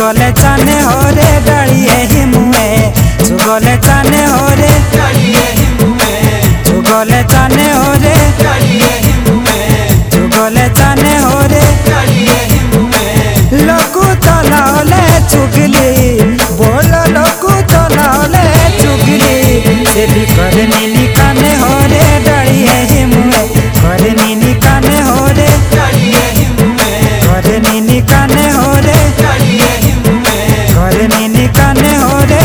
चुगले चाने हो रे डालिए ही मुए चुगले चाने हो रे चुगले चाने हो रे चुगले चाने हो रे लोकू तलाओले चुगली बोलो लोकू तलाओले चुगली से भी करनी निकाने हो रे डालिए ही मुए करनी निकाने हो रे करनी निकाने हो रे करनी निकाने हो रे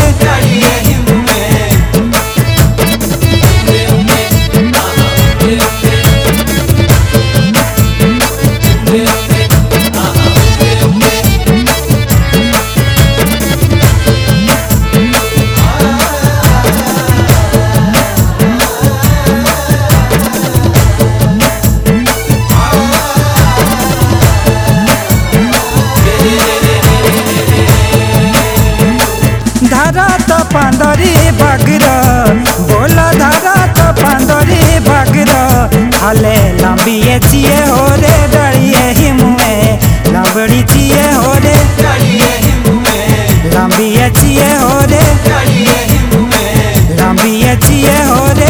धारा तो पांदरी बागर बोला धारा तो पांदरी बागर हाले लंबिए चिए हो रे डालिए ही मुए लंबड़ी चिए हो रे लंबिए चिए हो रे लंबिए चिए हो रे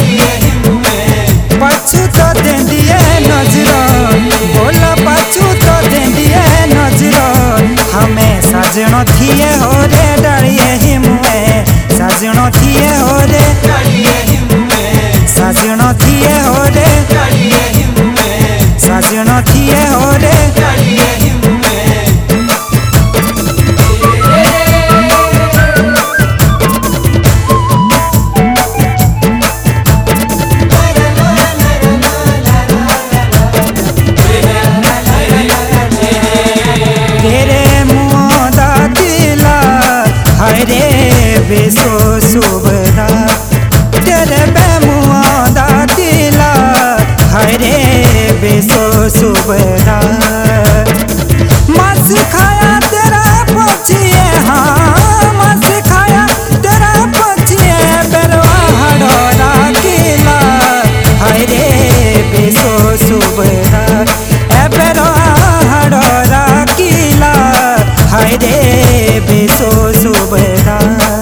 पछू तो दे दिए नजर बोला पछू तो दे दिए नजर हमें साजनो थिए हो रे डालिए ही मुए साजनो थिए हो रे साजनो थिए हो रे साजनो थिए हो रे बेसो सुबदा तेरे बेमुआ दा दिला हरे बेसो सुबदा मस खाया तेरा पछिए हाँ मस खाया तेरा पछिए बेरवा हडोरा किला हरे बेसो सुबदा ए बेरवा हडोरा किला हरे बेसो सुबदा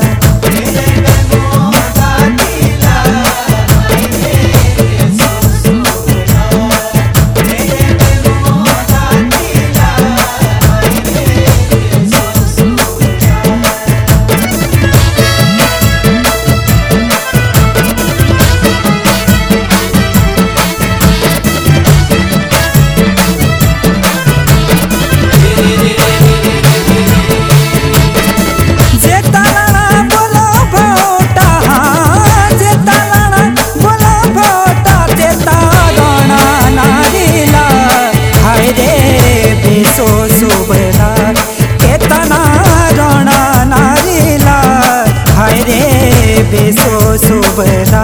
बेसो सुबदा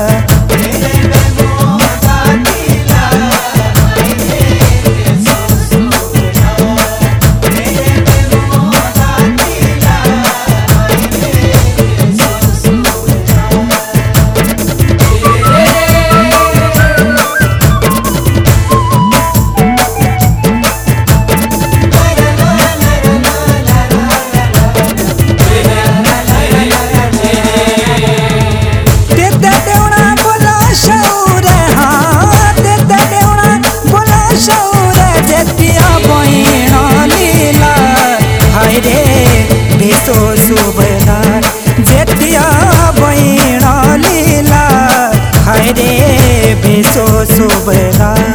सुबदार जेतिया बहिण लीला हाय रे बेसो सुबदार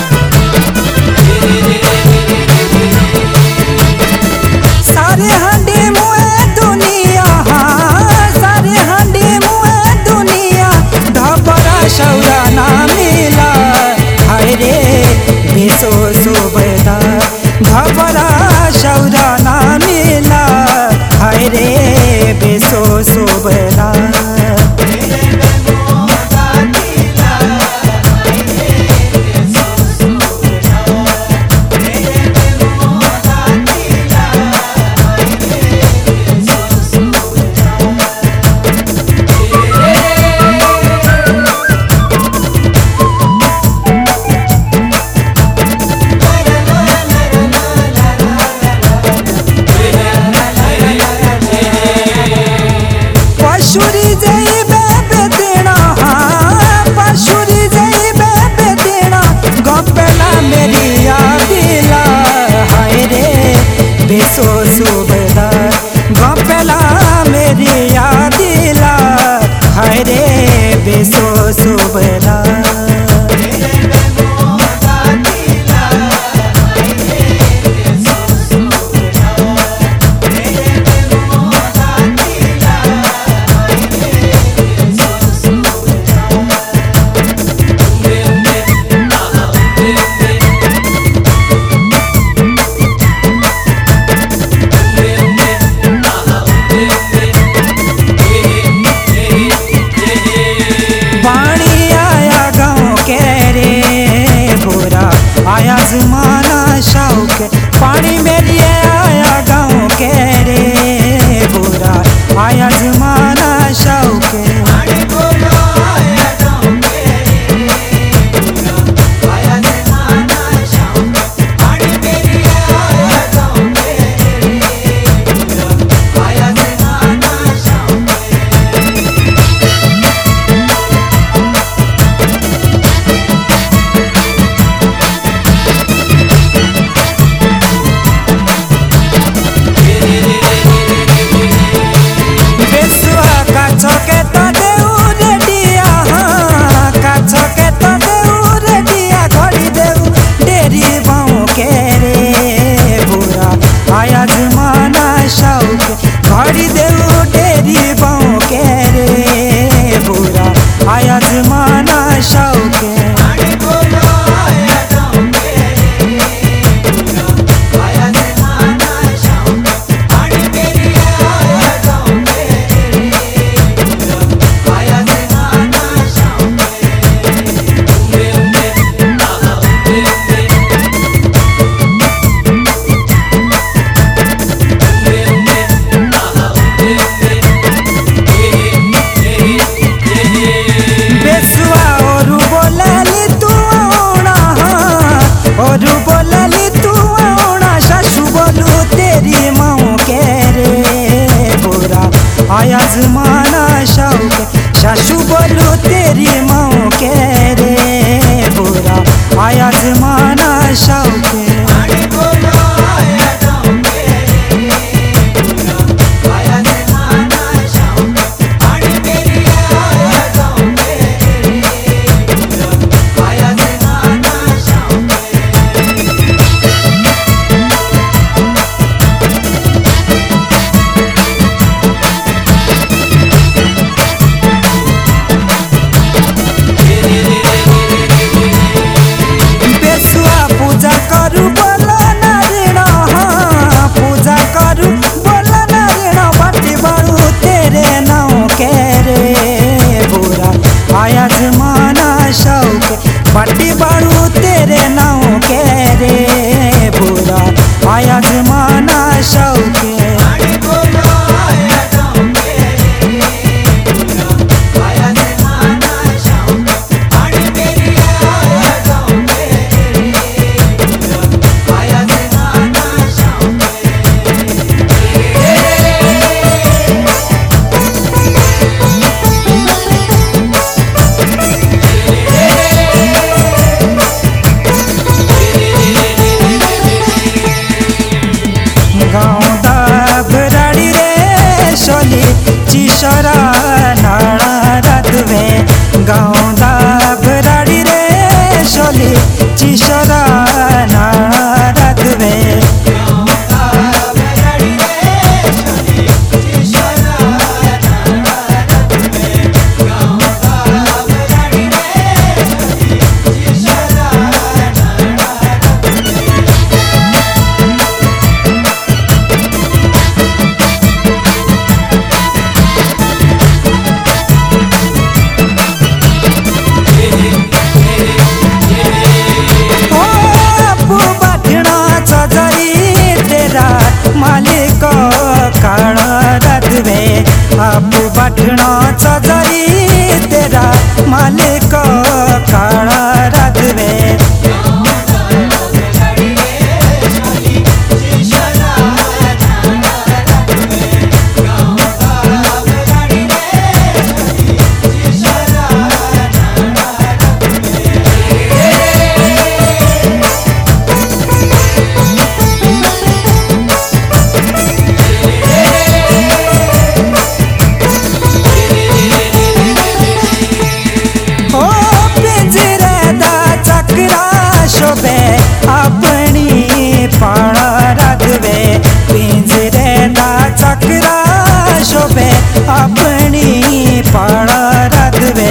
सारे पानी मेरी आया गाँव के रे बुरा आया जमाना शौके आया जमाना शौक घड़ी देऊ डेरी बाँव के रे बुरा आया जमाना शौक आया जमाना शौक सासू बोलू तेरी माँ के रे बुरा आया जमाना शौक आया जमाना शौक बट्टी बाड़ू तेरे नाव के रे बुरा आया जमाना शौक चिशरा नाड़ा रधवे गाँव दा भराड़ी रे सोली चिशरा नाड़ा रधवे मालिक काड़ा रधवे आप बठना चजरी तेरा मालिक काड़ा रधवे अपनी पाड़ा रधवे पिंजरे दा चक्रा शोभे अपनी पाड़ा रधवे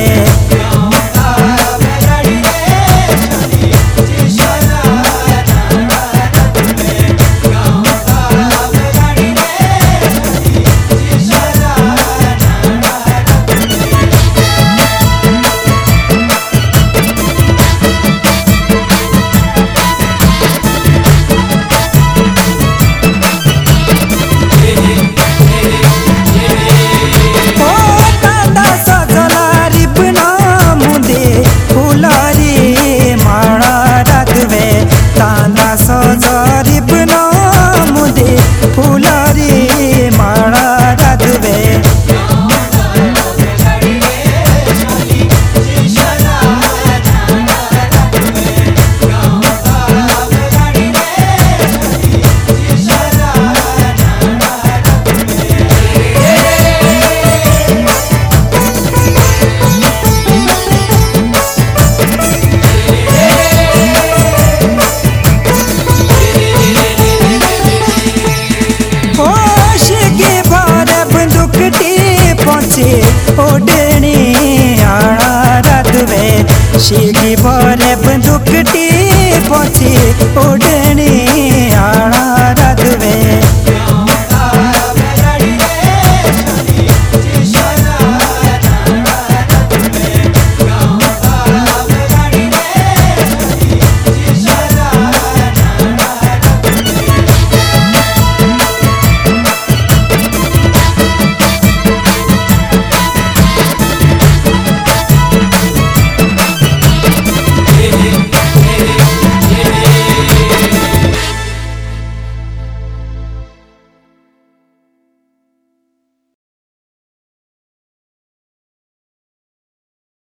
शिगी बरे बंदूकटी पछी उड़